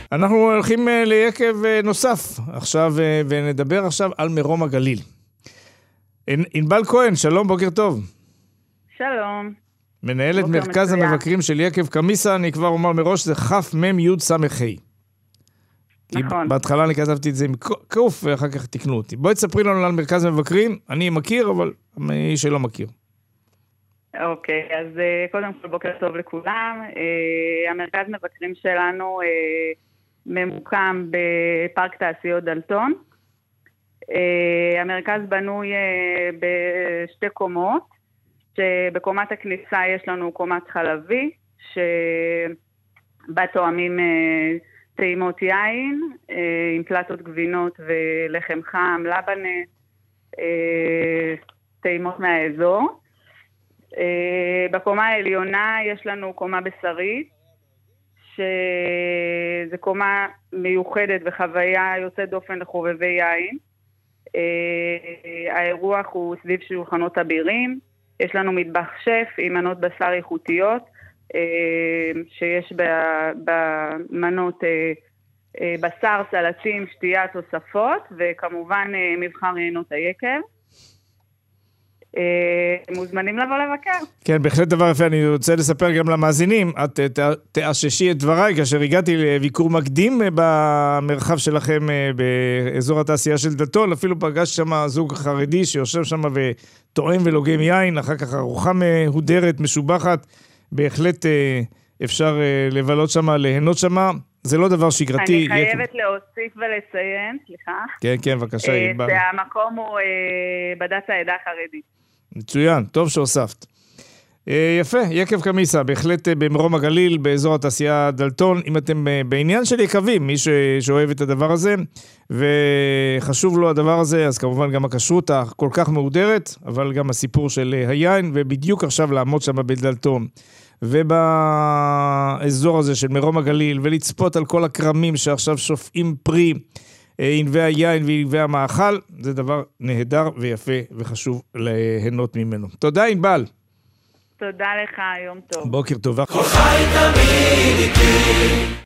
אנחנו הולכים ליקב נוסף עכשיו, ונדבר עכשיו על מרום הגליל. ענבל כהן, שלום, בוקר טוב. שלום. מנהלת מרכז המבקרים של יקב קמיסה, אני כבר אומר מראש, זה חף מם יוד סמכי. נכון. בהתחלה אני כתבתי את זה עם קוף, ואחר כך תקנו אותי. בואי תספרי לנו על מרכז המבקרים, אני מכיר, אבל מי שלא מכיר. אוקיי, אז קודם כל בוקר טוב לכולם. המרכז מבקרים שלנו ממוקם בפארק תעשיות דלתון. המרכז בנוי בשתי קומות, שבקומת הכניסה יש לנו קומת חלבי, שבה תואמים טעימות יין, עם פלטות גבינות ולחם חם, לבנה, טעימות מהאזור. בקומה העליונה יש לנו קומה בשרית, שזו קומה מיוחדת וחוויה יוצאת דופן לחובבי יין. האירוח הוא סביב שולחנות אבירים, יש לנו מטבח שף עם מנות בשר איכותיות, שיש במנות בשר, סלטים, שתייה, תוספות, וכמובן מבחר יינות היקב. מוזמנים לבוא לבקר. כן, בהחלט דבר יפה. אני רוצה לספר גם למאזינים, את תאששי את דבריי, כאשר הגעתי לביקור מקדים במרחב שלכם באזור התעשייה של דלתון, אפילו פגש שם זוג חרדי שיושב שם וטועם ולוגם יין, אחר כך ארוחה מהודרת, משובחת, בהחלט אפשר לבלות שם, ליהנות שם, זה לא דבר שגרתי. אני חייבת להוסיף ולציין, סליחה. כן, כן, בבקשה. שהמקום הוא בדת העדה החרדית. מצוין, טוב שהוספת. יפה, יקב קמיסה, בהחלט במרום הגליל, באזור התעשייה דלתון, אם אתם בעניין של יקבים, מי שאוהב את הדבר הזה, וחשוב לו הדבר הזה, אז כמובן גם הכשרות כל כך מהודרת, אבל גם הסיפור של היין, ובדיוק עכשיו לעמוד שם בדלתון, ובאזור הזה של מרום הגליל, ולצפות על כל הקרמים שעכשיו שופעים פרי, ענבי היין וענבי המאכל, זה דבר נהדר ויפה וחשוב ליהנות ממנו. תודה ענבל. תודה לך, יום טוב. בוקר טוב.